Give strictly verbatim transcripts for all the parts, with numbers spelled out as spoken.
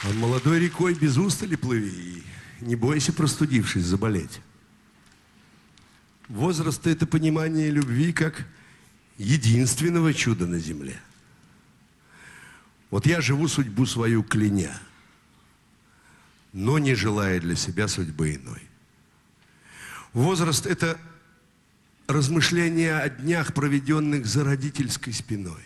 А молодой рекой без устали плыви, и не бойся, простудившись, заболеть. Возраст – это понимание любви как единственного чуда на земле. Вот я живу судьбу свою кляня, но не желая для себя судьбы иной. Возраст – это размышление о днях, проведенных за родительской спиной.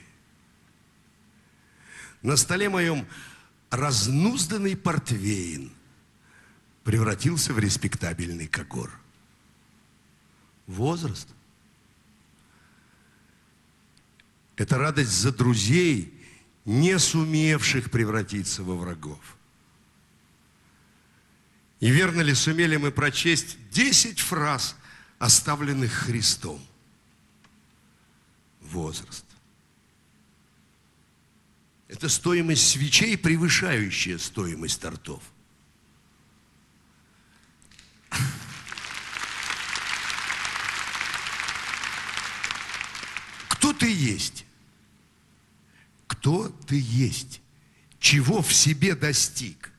На столе моем разнузданный портвейн превратился в респектабельный когор. Возраст – это радость за друзей, не сумевших превратиться во врагов. И верно ли сумели мы прочесть десять фраз, оставленных Христом? Возраст. Это стоимость свечей, превышающая стоимость тортов. Кто ты есть? Кто ты есть? Чего в себе достиг?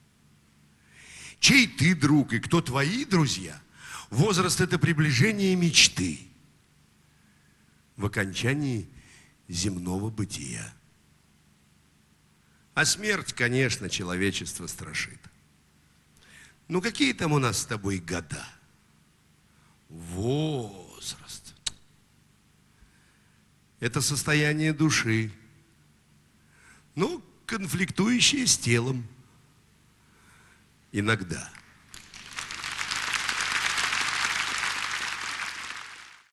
Чей ты друг и кто твои друзья? Возраст – это приближение мечты в окончании земного бытия. А смерть, конечно, человечество страшит. Ну, какие там у нас с тобой года? Возраст. Это состояние души. Ну, конфликтующее с телом. Иногда.